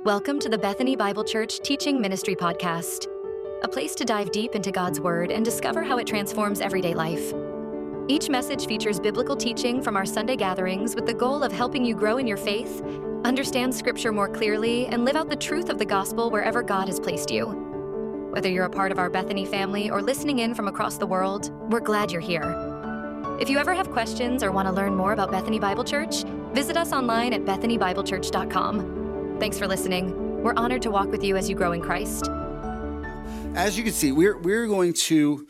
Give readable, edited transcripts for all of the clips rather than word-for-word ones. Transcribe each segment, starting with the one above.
Welcome to the Bethany Bible Church Teaching Ministry Podcast, a place to dive deep into God's Word and discover how it transforms everyday life. Each message features biblical teaching from our Sunday gatherings with the goal of helping you grow in your faith, understand Scripture more clearly, and live out the truth of the gospel wherever God has placed you. Whether you're a part of our Bethany family or listening in from across the world, we're glad you're here. If you ever have questions or want to learn more about Bethany Bible Church, visit us online at bethanybiblechurch.com. Thanks for listening. We're honored to walk with you as you grow in Christ. As you can see, we're going to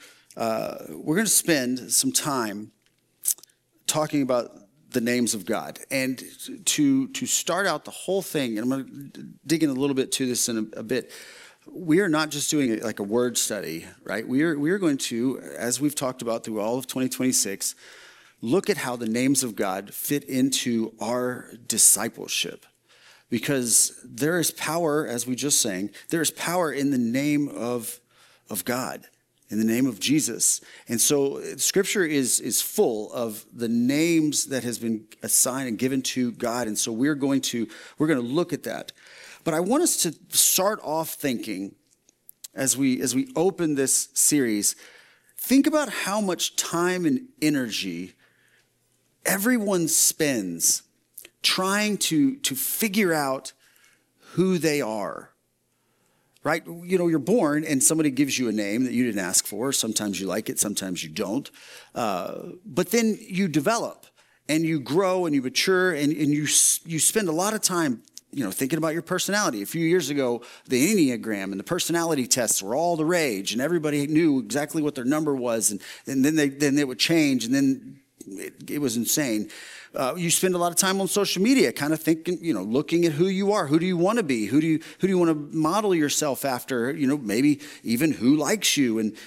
spend some time talking about the names of God, and to start out the whole thing. And I'm going to dig in a little bit to this in a bit. We are not just doing it like a word study, right? We are going to, as we've talked about through all of 2026, look at how the names of God fit into our discipleship. Because there is power, as we just sang, there is power in the name of God, in the name of Jesus. And so Scripture is full of the names that has been assigned and given to God. And so we're going to look at that. But I want us to start off thinking, as we open this series, think about how much time and energy everyone spends trying to figure out who they are, right? You know, you're born and somebody gives you a name that you didn't ask for. Sometimes you like it, sometimes you don't. But then you develop and you grow and you mature and you spend a lot of time, thinking about your personality. A few years ago, the Enneagram and the personality tests were all the rage, and everybody knew exactly what their number was, and then they would change, and then it was insane. You spend a lot of time on social media, kind of thinking, looking at who you are. Who do you want to be? Who do you want to model yourself after? Maybe even who likes you. And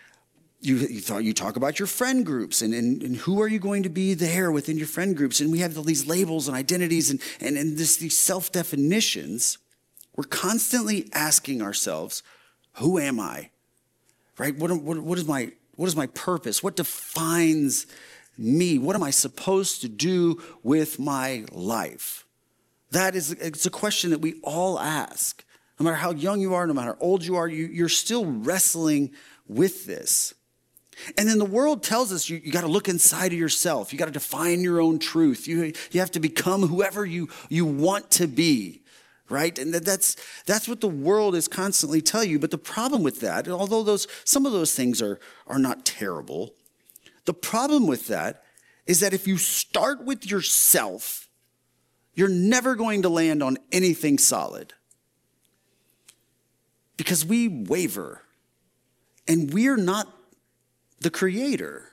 you talk about your friend groups and who are you going to be there within your friend groups? And we have all these labels and identities and these self-definitions. We're constantly asking ourselves, who am I? Right? What is my purpose? What defines me? What am I supposed to do with my life? It's a question that we all ask. No matter how young you are, no matter how old you are, you're still wrestling with this. And then the world tells us you got to look inside of yourself. You got to define your own truth. You have to become whoever you want to be, right? And that's what the world is constantly telling you. But the problem with that, although some of those things are not terrible, the problem with that is that if you start with yourself, you're never going to land on anything solid. Because we waver, and we're not the creator.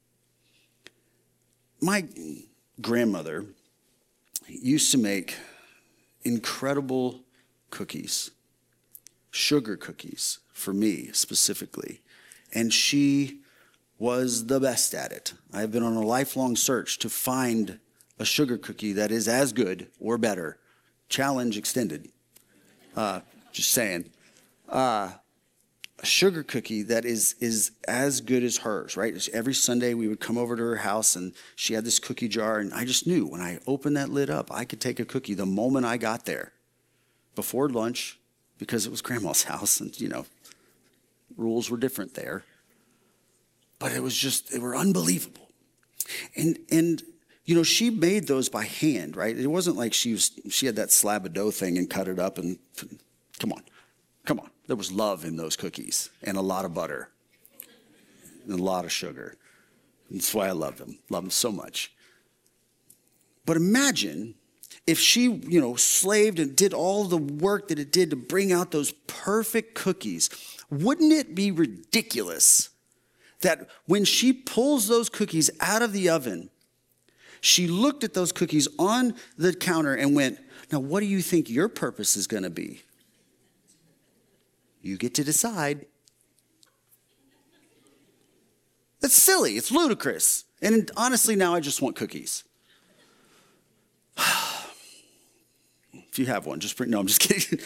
My grandmother used to make incredible cookies, sugar cookies for me specifically, and she was the best at it. I've been on a lifelong search to find a sugar cookie that is as good or better. Challenge extended. Just saying. A sugar cookie that is as good as hers, right? Every Sunday we would come over to her house and she had this cookie jar, and I just knew when I opened that lid up, I could take a cookie the moment I got there. Before lunch, because it was grandma's house and, rules were different there. But they were unbelievable. And she made those by hand, right? It wasn't like she had that slab of dough thing and cut it up and, come on. There was love in those cookies and a lot of butter and a lot of sugar. That's why I love them so much. But imagine if she, slaved and did all the work that it did to bring out those perfect cookies. Wouldn't it be ridiculous that when she pulls those cookies out of the oven, she looked at those cookies on the counter and went, now what do you think your purpose is going to be? You get to decide. That's silly. It's ludicrous. And honestly, now I just want cookies. If you have one, no, I'm just kidding.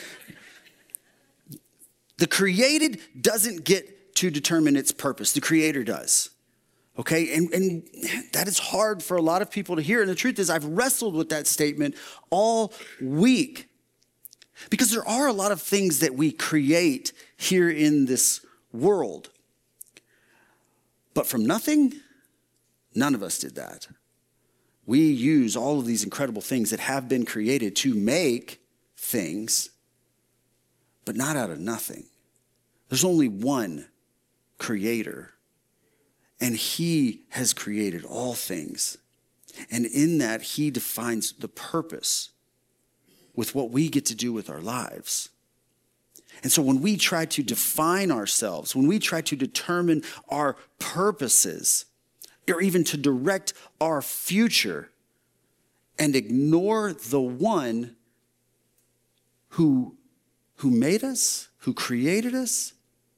The created doesn't get to determine its purpose. The Creator does. Okay, and that is hard for a lot of people to hear. And the truth is, I've wrestled with that statement all week. Because there are a lot of things that we create here in this world. But from nothing, none of us did that. We use all of these incredible things that have been created to make things, but not out of nothing. There's only one creator, and he has created all things. And in that, he defines the purpose with what we get to do with our lives. And so when we try to define ourselves, when we try to determine our purposes, or even to direct our future, and ignore the one who made us, who created us,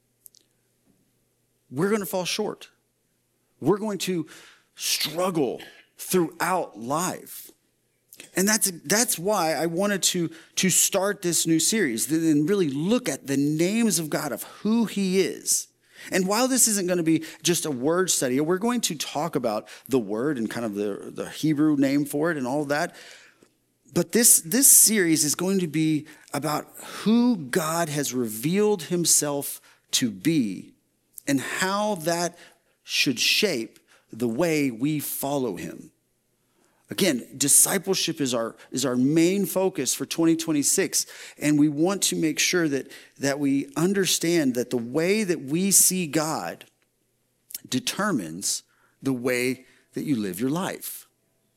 we're going to fall short. We're going to struggle throughout life. And that's why I wanted to start this new series and really look at the names of God, of who he is. And while this isn't going to be just a word study, we're going to talk about the word and kind of the Hebrew name for it and all of that. But this series is going to be about who God has revealed himself to be and how that should shape the way we follow him. Again, discipleship is our main focus for 2026, and we want to make sure that we understand that the way that we see God determines the way that you live your life.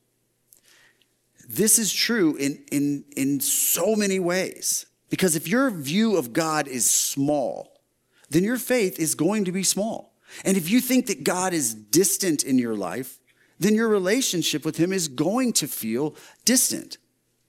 This is true in so many ways, because if your view of God is small, then your faith is going to be small. And if you think that God is distant in your life, then your relationship with him is going to feel distant.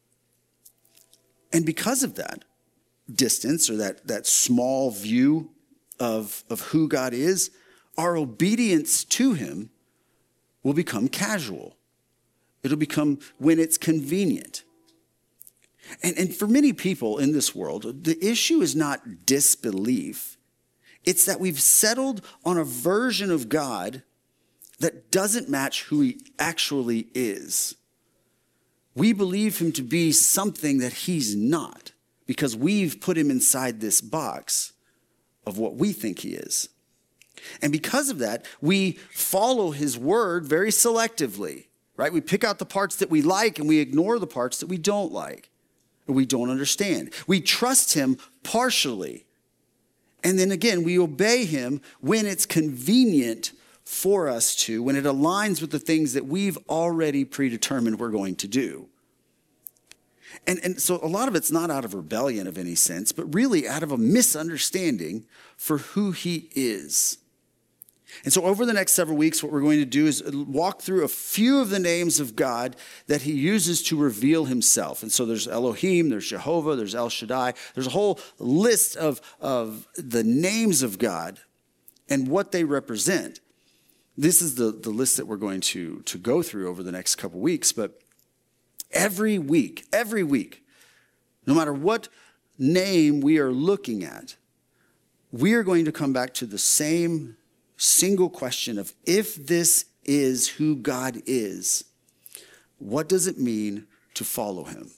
And because of that distance, or that small view of who God is, our obedience to him will become casual. It'll become when it's convenient. And for many people in this world, the issue is not disbelief. It's that we've settled on a version of God that doesn't match who he actually is. We believe him to be something that he's not, because we've put him inside this box of what we think he is. And because of that, we follow his word very selectively, right? We pick out the parts that we like and we ignore the parts that we don't like or we don't understand. We trust him partially. And then again, we obey him when it's convenient for us to, when it aligns with the things that we've already predetermined we're going to do. And so a lot of it's not out of rebellion of any sense, but really out of a misunderstanding for who he is. And so over the next several weeks, what we're going to do is walk through a few of the names of God that he uses to reveal himself. And so there's Elohim, there's Jehovah, there's El Shaddai. There's a whole list of the names of God and what they represent. This is the list that we're going to go through over the next couple weeks. But every week, no matter what name we are looking at, we are going to come back to the same single question of, if this is who God is, what does it mean to follow him?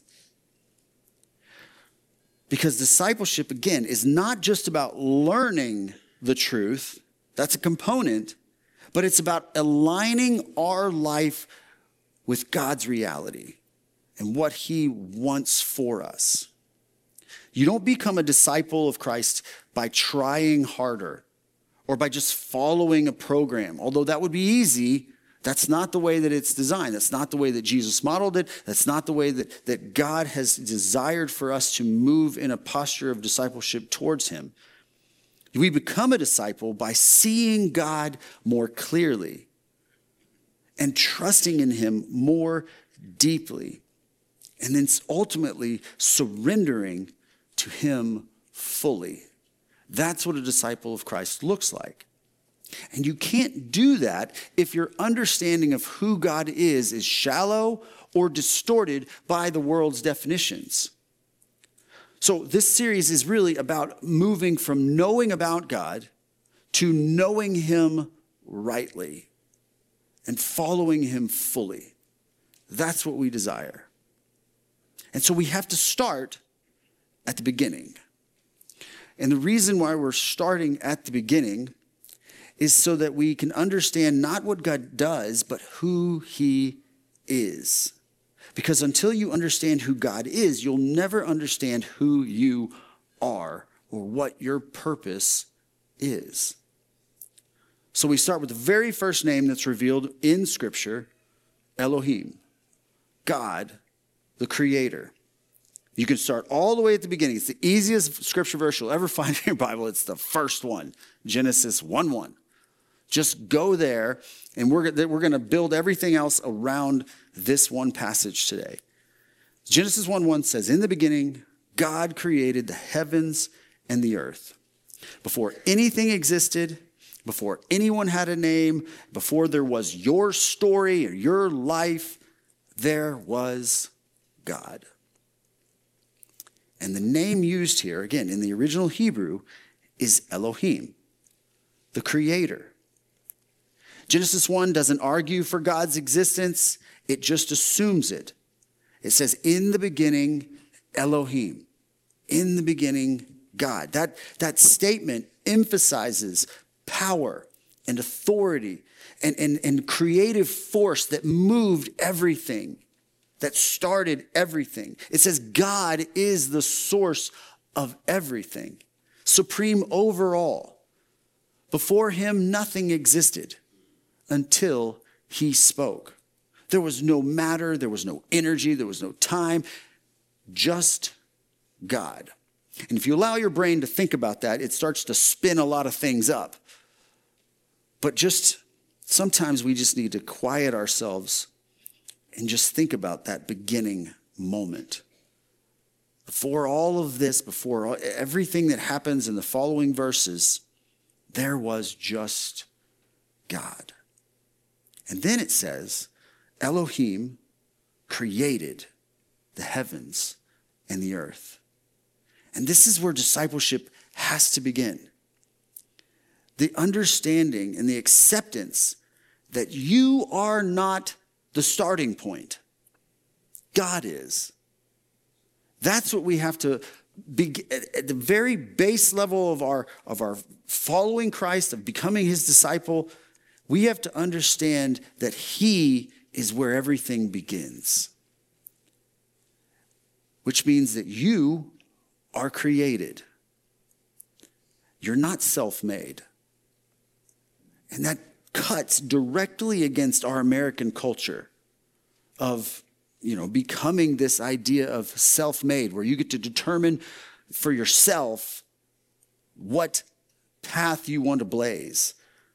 Because discipleship, again, is not just about learning the truth. That's a component. But it's about aligning our life with God's reality and what he wants for us. You don't become a disciple of Christ by trying harder or by just following a program. Although that would be easy, that's not the way that it's designed. That's not the way that Jesus modeled it. That's not the way that God has desired for us to move in a posture of discipleship towards him. We become a disciple by seeing God more clearly and trusting in him more deeply, and then ultimately surrendering to him fully. That's what a disciple of Christ looks like. And you can't do that if your understanding of who God is shallow or distorted by the world's definitions. So this series is really about moving from knowing about God to knowing him rightly and following him fully. That's what we desire. And so we have to start at the beginning. And the reason why we're starting at the beginning is so that we can understand not what God does, but who he is. Because until you understand who God is, you'll never understand who you are or what your purpose is. So we start with the very first name that's revealed in Scripture, Elohim, God, the Creator. You can start all the way at the beginning. It's the easiest scripture verse you'll ever find in your Bible. It's the first one, Genesis 1:1. Just go there, and we're going to build everything else around this one passage today. Genesis 1:1 says, in the beginning, God created the heavens and the earth. Before anything existed, before anyone had a name, before there was your story or your life, there was God. And the name used here, again, in the original Hebrew, is Elohim, the Creator. Genesis 1 doesn't argue for God's existence. It just assumes it. It says, in the beginning, Elohim. In the beginning, God. That statement emphasizes power and authority and creative force that moved everything, that started everything. It says God is the source of everything, supreme over all. Before him, nothing existed until he spoke. There was no matter, there was no energy, there was no time, just God. And if you allow your brain to think about that, it starts to spin a lot of things up. But just sometimes we just need to quiet ourselves and just think about that beginning moment. Before all of this, before everything that happens in the following verses, there was just God. And then it says, Elohim created the heavens and the earth. And this is where discipleship has to begin. The understanding and the acceptance that you are not the starting point. God is. That's what we have to be at the very base level of our following Christ, of becoming his disciple. We have to understand that he is where everything begins. Which means that you are created. You're not self-made. And that cuts directly against our American culture of, becoming this idea of self-made, where you get to determine for yourself what path you want to blaze.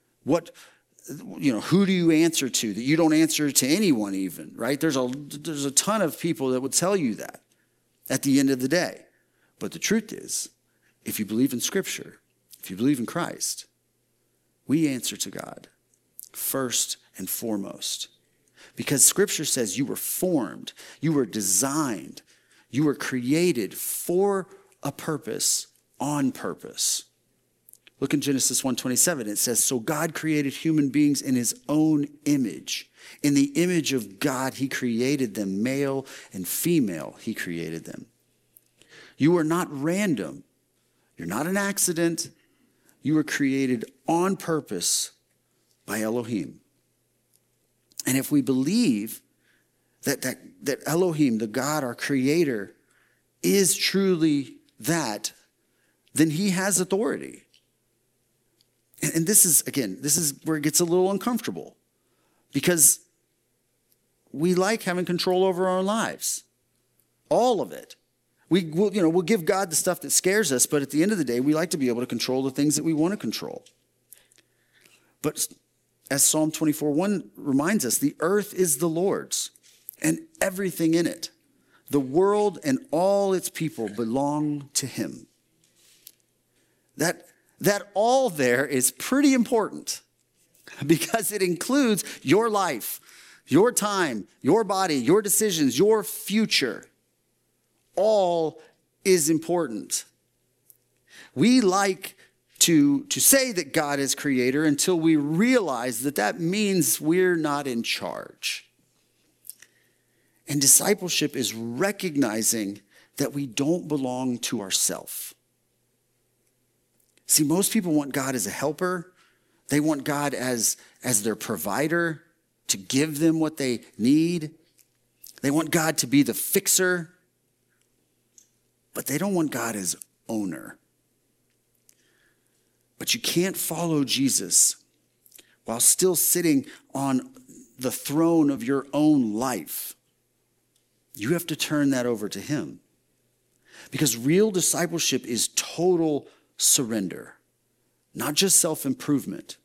Who do you answer to, that you don't answer to anyone even, right? There's a ton of people that would tell you that at the end of the day. But the truth is, if you believe in Scripture, if you believe in Christ, we answer to God first and foremost. Because Scripture says you were formed, you were designed, you were created for a purpose, on purpose. Look in Genesis 1:27. It says, so God created human beings in his own image. In the image of God, he created them, male and female, he created them. You are not random. You're not an accident. You were created on purpose by Elohim. And if we believe that Elohim, the God, our creator, is truly that, then he has authority. And this is where it gets a little uncomfortable, because we like having control over our lives. All of it. We'll give God the stuff that scares us, but at the end of the day, we like to be able to control the things that we want to control. But as Psalm 24:1 reminds us, the earth is the Lord's and everything in it. The world and all its people belong to him. That all there is pretty important, because it includes your life, your time, your body, your decisions, your future. All is important. We like to say that God is creator until we realize that means we're not in charge. And discipleship is recognizing that we don't belong to ourselves. See, most people want God as a helper. They want God as their provider, to give them what they need. They want God to be the fixer. But they don't want God as owner. But you can't follow Jesus while still sitting on the throne of your own life. You have to turn that over to him. Because real discipleship is total surrender, not just self-improvement.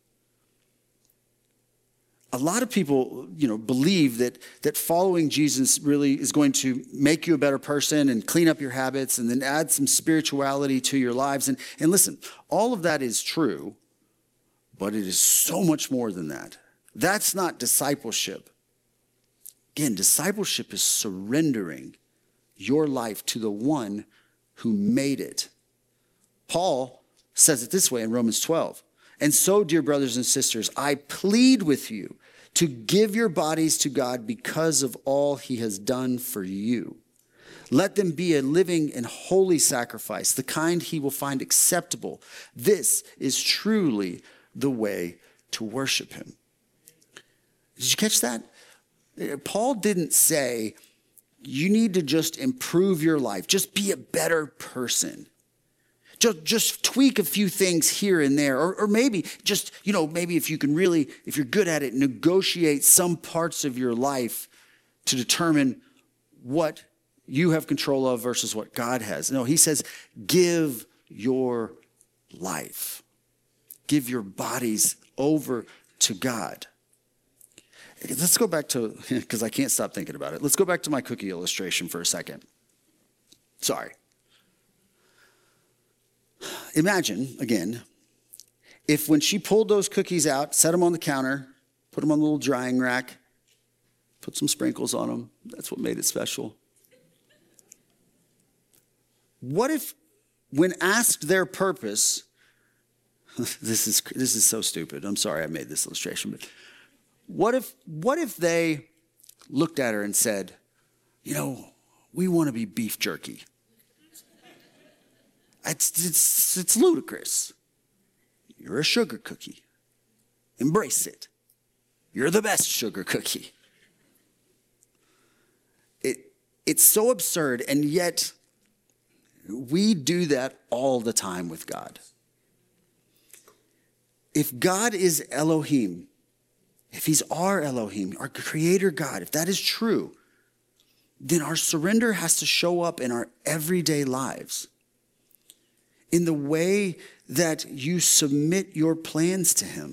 A lot of people, believe that following Jesus really is going to make you a better person and clean up your habits and then add some spirituality to your lives. And listen, all of that is true, but it is so much more than that. That's not discipleship. Again, discipleship is surrendering your life to the one who made it. Paul says it this way in Romans 12. And so, dear brothers and sisters, I plead with you to give your bodies to God because of all he has done for you. Let them be a living and holy sacrifice, the kind he will find acceptable. This is truly the way to worship him. Did you catch that? Paul didn't say, you need to just improve your life, just be a better person. Just tweak a few things here and there. Or maybe just, maybe if you're good at it, negotiate some parts of your life to determine what you have control of versus what God has. No, he says, give your life. Give your bodies over to God. Let's go back to, because I can't stop thinking about it. Let's go back to my cookie illustration for a second. Sorry. Imagine, again, if when she pulled those cookies out, set them on the counter, put them on the little drying rack, put some sprinkles on them. That's what made it special. What if, when asked their purpose, this is so stupid. I'm sorry I made this illustration, but what if they looked at her and said, we want to be beef jerky? It's ludicrous. You're a sugar cookie. Embrace it. You're the best sugar cookie. It's so absurd, and yet we do that all the time with God. If God is Elohim, if he's our Elohim, our creator God, if that is true, then our surrender has to show up in our everyday lives. In the way that you submit your plans to him.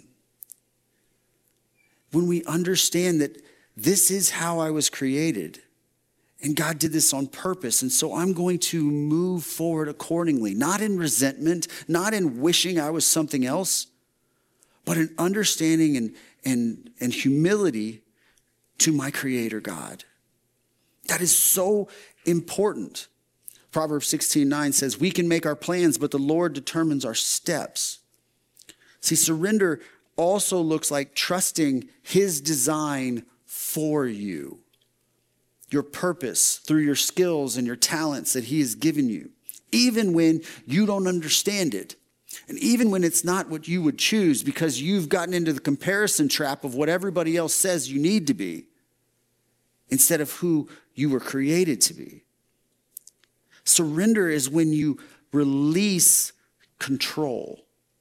When we understand that this is how I was created, and God did this on purpose, and so I'm going to move forward accordingly, not in resentment, not in wishing I was something else, but in understanding and humility to my creator God. That is so important. Proverbs 16:9 says, we can make our plans, but the Lord determines our steps. See, surrender also looks like trusting his design for you. Your purpose through your skills and your talents that he has given you. Even when you don't understand it. And even when it's not what you would choose because you've gotten into the comparison trap of what everybody else says you need to be. Instead of who you were created to be. Surrender is when you release control.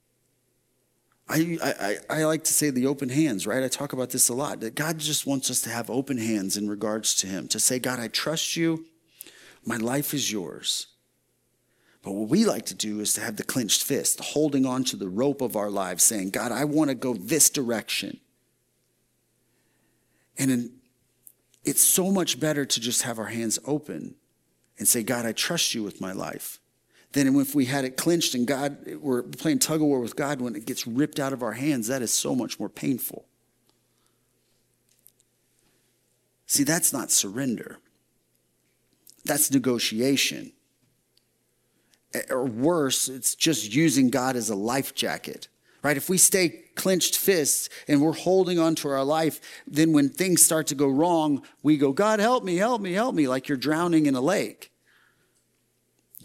I like to say the open hands, right? I talk about this a lot. That God just wants us to have open hands in regards to him. To say, God, I trust you. My life is yours. But what we like to do is to have the clenched fist, holding on to the rope of our lives, saying, God, I want to go this direction. And it's so much better to just have our hands open and say, God, I trust you with my life. Then if we had it clenched and we're playing tug of war with God, when it gets ripped out of our hands, that is so much more painful. See, that's not surrender. That's negotiation. Or worse, it's just using God as a life jacket, right? If we stay clenched fists and we're holding on to our life, then when things start to go wrong, we go, God, help me, help me, help me, like you're drowning in a lake.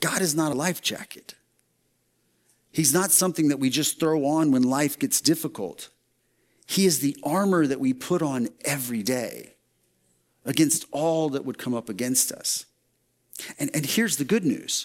God is not a life jacket. He's not something that we just throw on when life gets difficult. He is the armor that we put on every day against all that would come up against us. And here's the good news.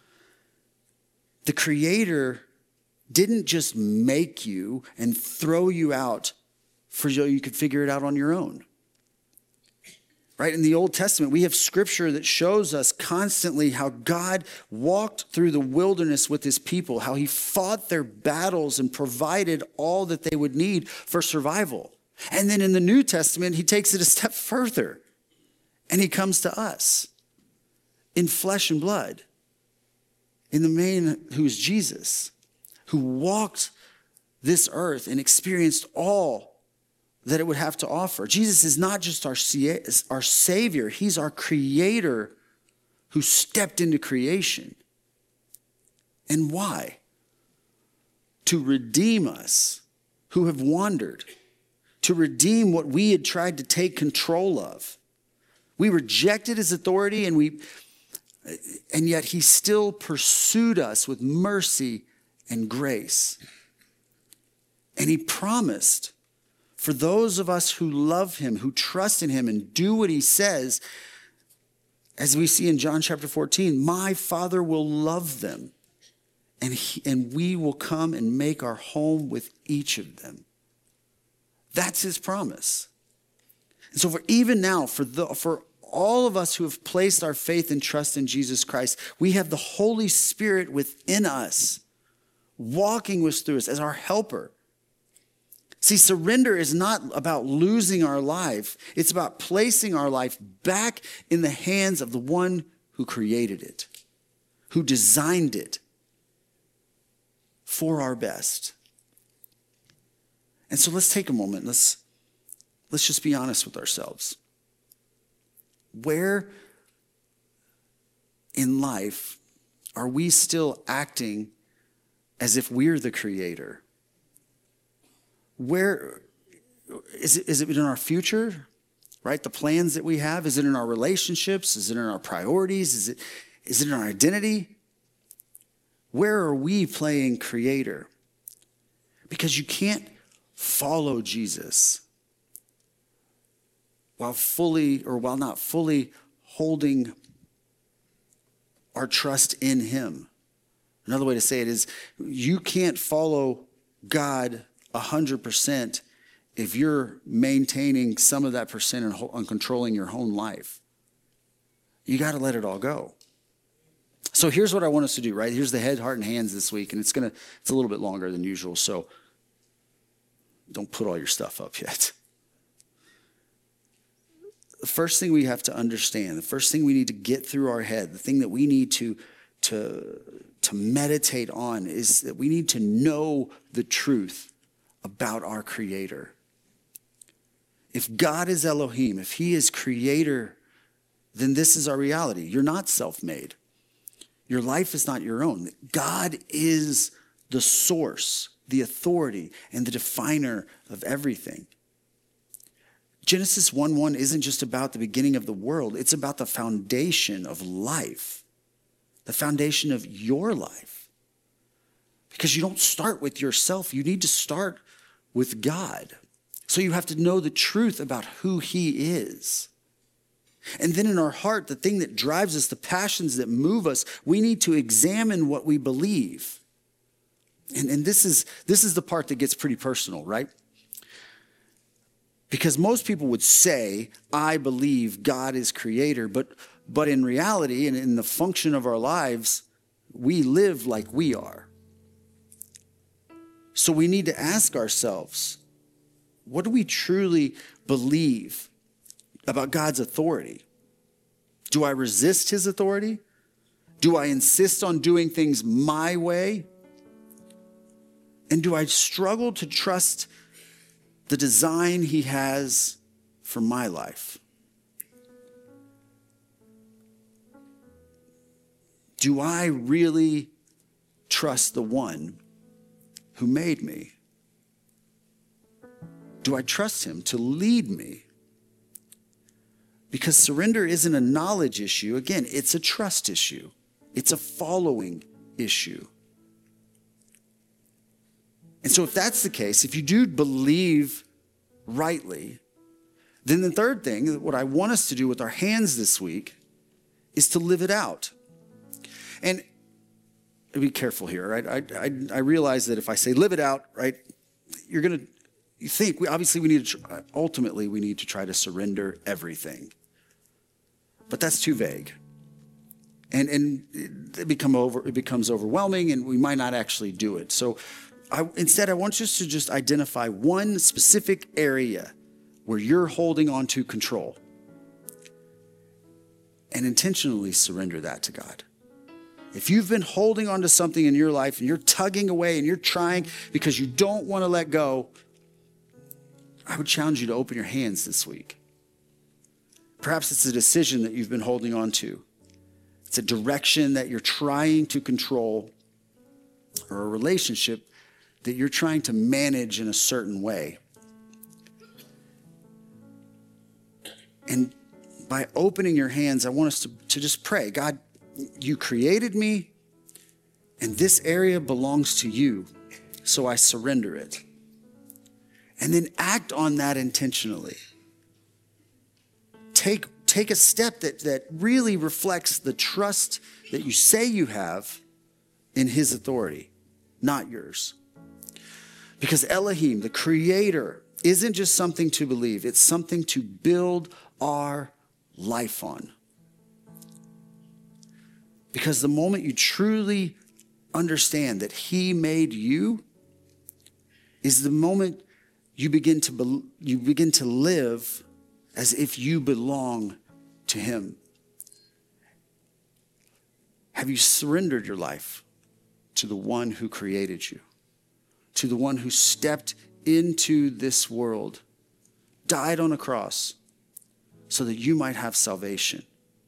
The Creator didn't just make you and throw you out so you could figure it out on your own. Right? In the Old Testament, we have scripture that shows us constantly how God walked through the wilderness with his people, how he fought their battles and provided all that they would need for survival. And then in the New Testament, he takes it a step further and he comes to us in flesh and blood, in the man who is Jesus, who walked this earth and experienced all that it would have to offer. Jesus is not just our Savior, he's our Creator who stepped into creation. And why? To redeem us who have wandered, to redeem what we had tried to take control of. We rejected his authority and yet he still pursued us with mercy and grace. And he promised for those of us who love him, who trust in him and do what he says, as we see in John chapter 14, my Father will love them and we will come and make our home with each of them. That's his promise. And so even now, for all of us who have placed our faith and trust in Jesus Christ, we have the Holy Spirit within us, walking through us as our helper. See, surrender is not about losing our life. It's about placing our life back in the hands of the one who created it, who designed it for our best. And so let's take a moment. Let's just be honest with ourselves. Where in life are we still acting as if we're the Creator? Where is it in our future, right? The plans that we have? Is it in our relationships? Is it in our priorities? Is it in our identity? Where are we playing Creator? Because you can't follow Jesus while not fully holding our trust in him. Another way to say it is you can't follow God 100% if you're maintaining some of that percent on controlling your own life. You got to let it all go. So here's what I want us to do, right? Here's the head, heart, and hands this week, and it's a little bit longer than usual, so don't put all your stuff up yet. The first thing we have to understand, the first thing we need to get through our head, the thing that we need to meditate on is that we need to know the truth about our Creator. If God is Elohim, if he is Creator, then this is our reality. You're not self-made. Your life is not your own. God is the source, the authority, and the definer of everything. Genesis 1:1 isn't just about the beginning of the world. It's about the foundation of life, the foundation of your life. Because you don't start with yourself. You need to start with God. So you have to know the truth about who he is. And then in our heart, the thing that drives us, the passions that move us, we need to examine what we believe. And this is the part that gets pretty personal, right? Because most people would say, I believe God is Creator, but in reality and in the function of our lives, we live like we are. So we need to ask ourselves, what do we truly believe about God's authority? Do I resist his authority? Do I insist on doing things my way? And do I struggle to trust the design he has for my life? Do I really trust the one who made me? Do I trust him to lead me? Because surrender isn't a knowledge issue. Again, it's a trust issue. It's a following issue. And so if that's the case, if you do believe rightly, then the third thing, what I want us to do with our hands this week, is to live it out. And be careful here, right? I realize that if I say live it out, right, you think, ultimately we need to try to surrender everything. But that's too vague. And it becomes overwhelming, and we might not actually do it. So instead, I want us to just identify one specific area where you're holding on to control and intentionally surrender that to God. If you've been holding on to something in your life and you're tugging away and you're trying because you don't want to let go, I would challenge you to open your hands this week. Perhaps it's a decision that you've been holding on to. It's a direction that you're trying to control, or a relationship that you're trying to manage in a certain way. And by opening your hands, I want us to just pray. God, you created me, and this area belongs to you, so I surrender it. And then act on that intentionally. Take a step that really reflects the trust that you say you have in his authority, not yours. Because Elohim, the creator, isn't just something to believe. It's something to build our life on. Because the moment you truly understand that he made you is the moment you begin to live as if you belong to him. Have you surrendered your life to the one who created you, to the one who stepped into this world, died on a cross so that you might have salvation?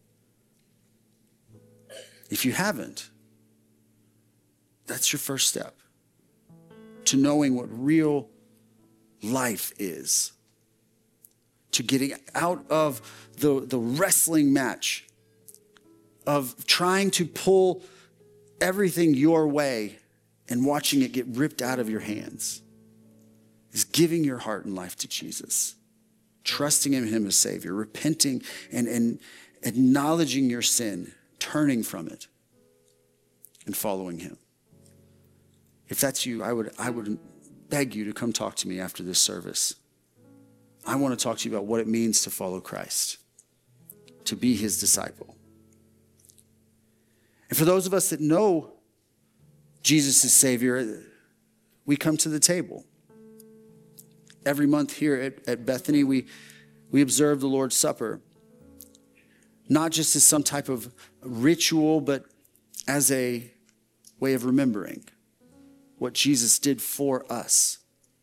If you haven't, that's your first step to knowing what real life is, to getting out of the wrestling match of trying to pull everything your way and watching it get ripped out of your hands, is giving your heart and life to Jesus, trusting in him as Savior, repenting and acknowledging your sin, turning from it, and following him. If that's you, I would beg you to come talk to me after this service. I want to talk to you about what it means to follow Christ, to be his disciple. And for those of us that know Jesus as Savior, we come to the table. Every month here at Bethany, we observe the Lord's Supper, not just as some type of ritual, but as a way of remembering what Jesus did for us.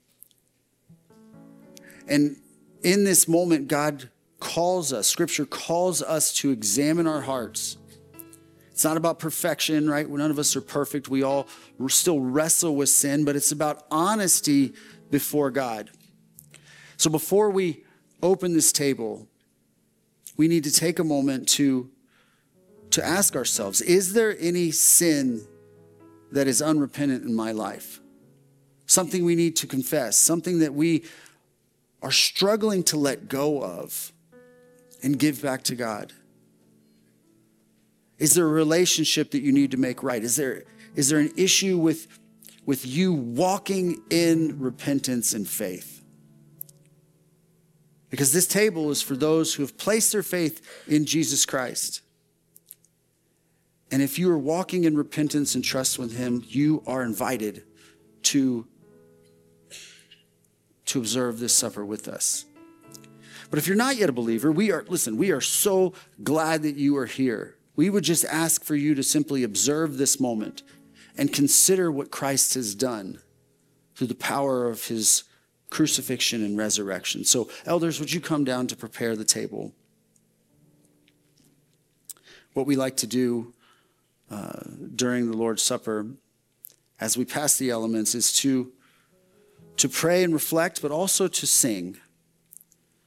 And in this moment, God calls us, Scripture calls us to examine our hearts. It's not about perfection, right? None of us are perfect. We still wrestle with sin, but it's about honesty before God. So before we open this table, we need to take a moment to ask ourselves, is there any sin that is unrepentant in my life? Something we need to confess, something that we are struggling to let go of and give back to God? Is there a relationship that you need to make right? Is there an issue with you walking in repentance and faith? Because this table is for those who have placed their faith in Jesus Christ. And if you are walking in repentance and trust with him, you are invited to observe this supper with us. But if you're not yet a believer, we are so glad that you are here. We would just ask for you to simply observe this moment and consider what Christ has done through the power of his crucifixion and resurrection. So elders, would you come down to prepare the table? What we like to do during the Lord's Supper as we pass the elements is to pray and reflect, but also to sing.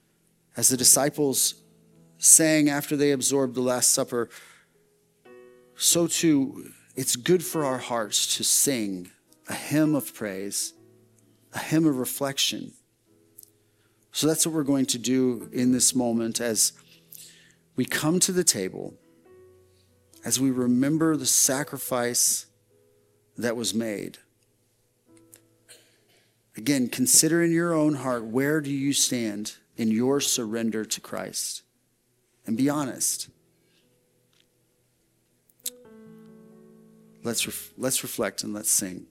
As the disciples sang after they absorbed the Last Supper, so too, it's good for our hearts to sing a hymn of praise, a hymn of reflection. So that's what we're going to do in this moment as we come to the table, as we remember the sacrifice that was made. Again, consider in your own heart, where do you stand in your surrender to Christ? And be honest. Let's reflect and let's sing.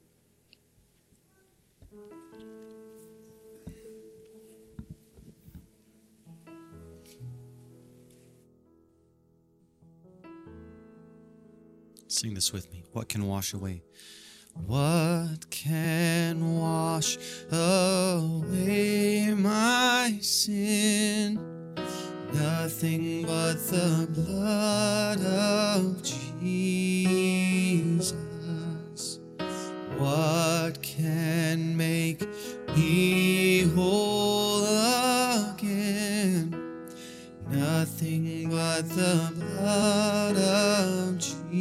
Sing this with me. What can wash away? What can wash away my sin? Nothing but the blood of Jesus. What can make me whole again? Nothing but the blood of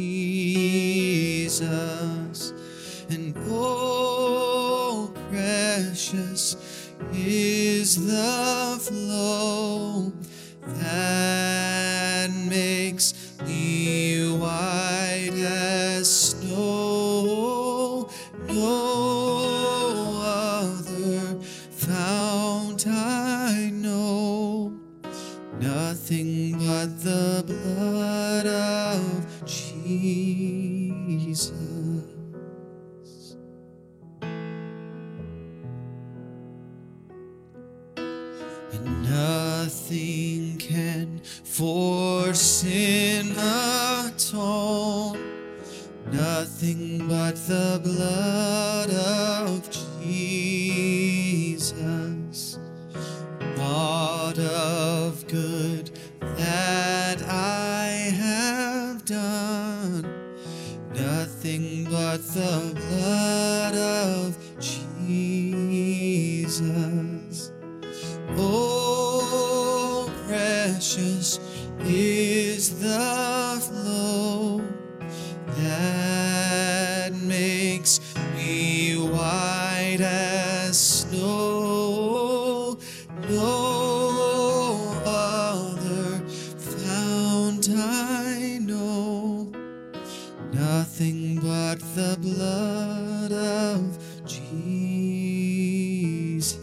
Jesus. And oh, precious is the flow that makes me white as snow. No other fount I know, nothing but the blood of Jesus. Nothing can for sin atone, nothing but the blood of Jesus. Not of good that I have done, nothing but the blood of Jesus. Oh, precious is the flow that makes me white as snow. No other fount I know, nothing but the blood of Jesus.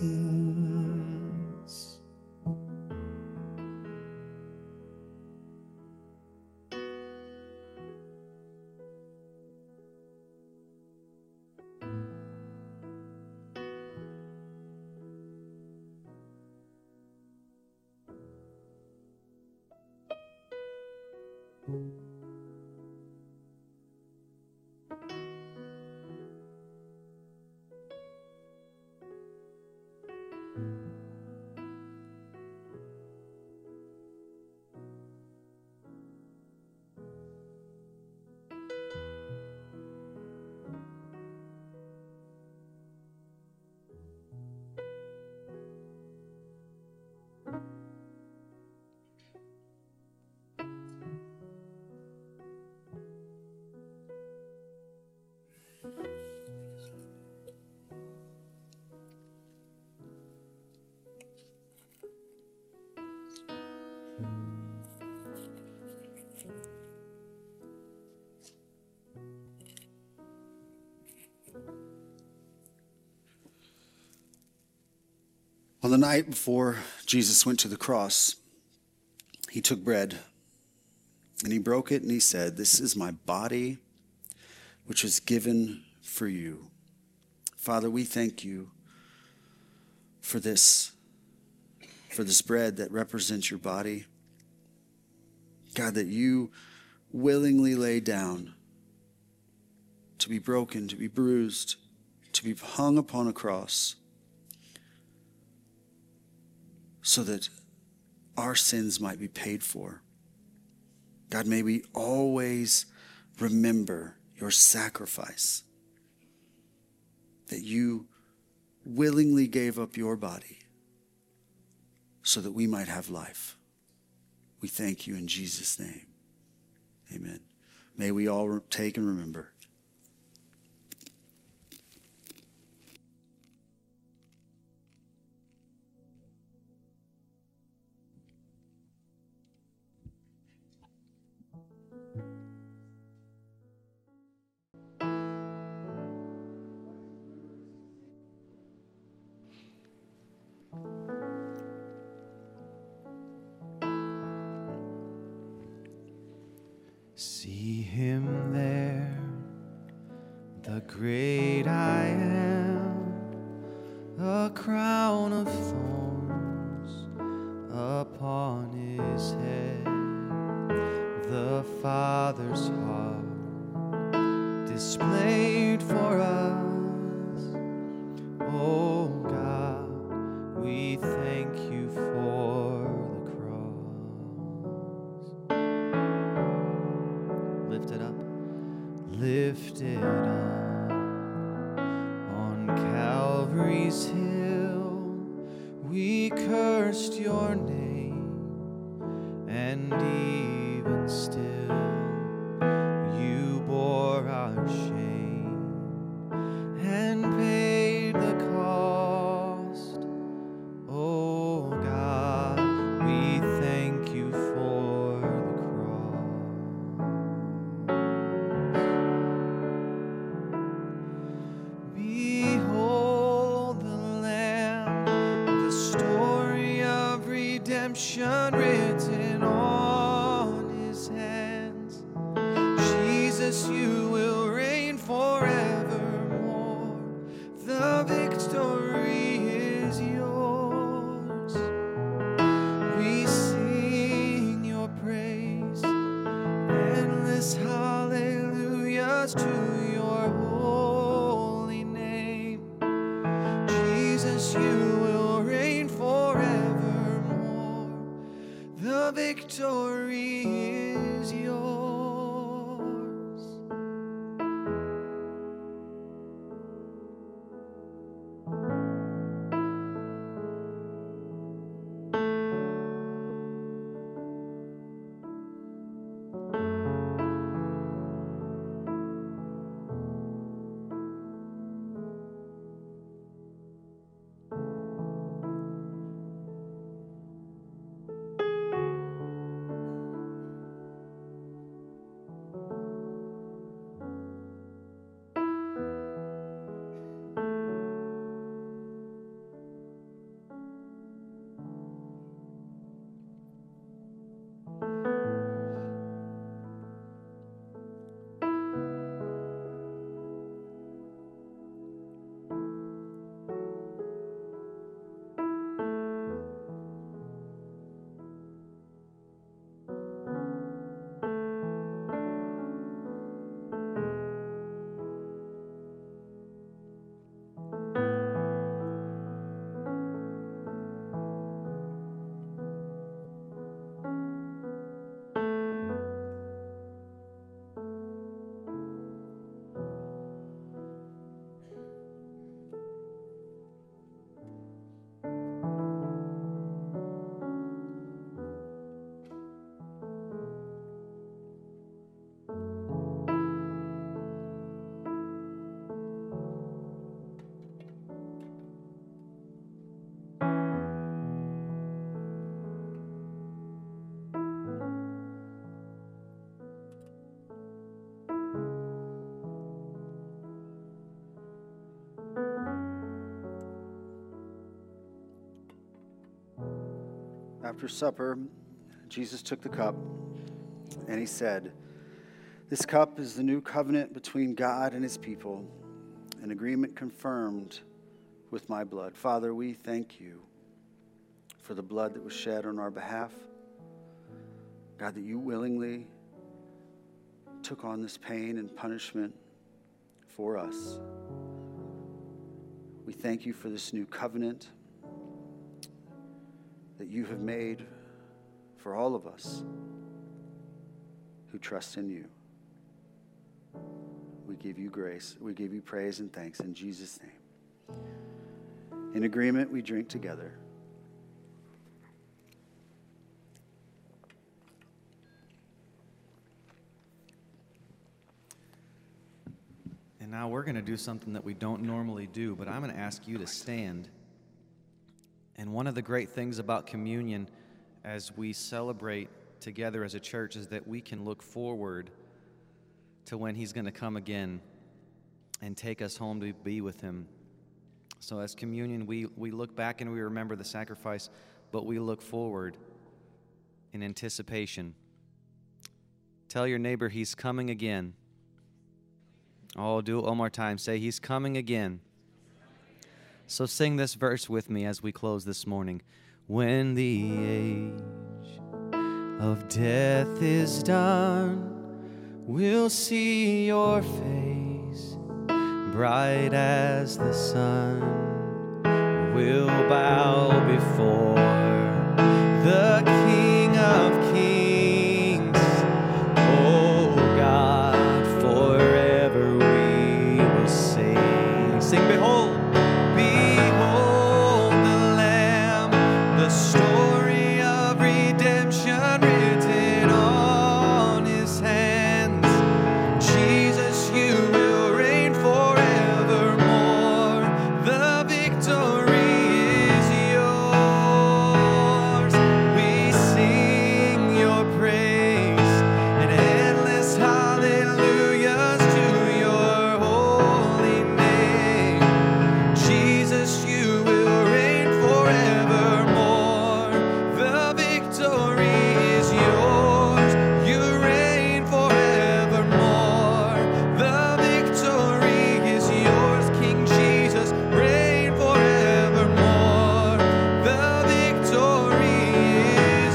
On the night before Jesus went to the cross, he took bread and he broke it and he said, "This is my body, which is given for you." Father, we thank you for this bread that represents your body. God, that you willingly lay down to be broken, to be bruised, to be hung upon a cross, so that our sins might be paid for. God, may we always remember your sacrifice, that you willingly gave up your body so that we might have life. We thank you in Jesus' name. Amen. May we all take and remember. See him there, the great I am, a crown of thorns upon his head, the Father's heart displayed for us. Oh God, we thank you for the cross. Lift it up on Calvary's hill. We cursed your name, and even still you bore our shame and paid the cost. Oh God, we thank you for the cross. Behold the Lamb, the story of redemption written on his hands. Jesus, you will reign forevermore. The victory is yours. We sing your praise, endless hallelujahs to your holy name. Jesus, you will reign forevermore. The victory is yours. After supper, Jesus took the cup, and he said, "This cup is the new covenant between God and his people, an agreement confirmed with my blood. Father, we thank you for the blood that was shed on our behalf. God, that you willingly took on this pain and punishment for us. We thank you for this new covenant that you have made for all of us who trust in you. We give you grace. We give you praise and thanks in Jesus' name. In agreement, we drink together. And now we're going to do something that we don't normally do, but I'm going to ask you to stand. And one of the great things about communion as we celebrate together as a church is that we can look forward to when he's going to come again and take us home to be with him. So as communion, we look back and we remember the sacrifice, but we look forward in anticipation. Tell your neighbor he's coming again. Oh, do it one more time. Say, he's coming again. So sing this verse with me as we close this morning. When the age of death is done, we'll see your face, bright as the sun. We'll bow before the King of Kings. Oh God, forever we will sing. Sing, behold, behold the Lamb, the story of redemption written on his hands. Jesus, you will reign forevermore. The victory is yours. We sing your praise and endless hallelujahs to your holy name. Jesus, you will reign forevermore. The victory is yours. You reign forevermore. The victory is yours. King Jesus, reign forevermore. The victory is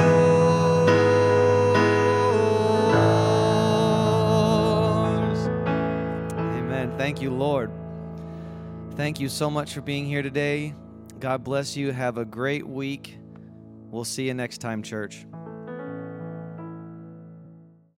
yours. Amen. Thank you, Lord. Thank you so much for being here today. God bless you. Have a great week. We'll see you next time, church.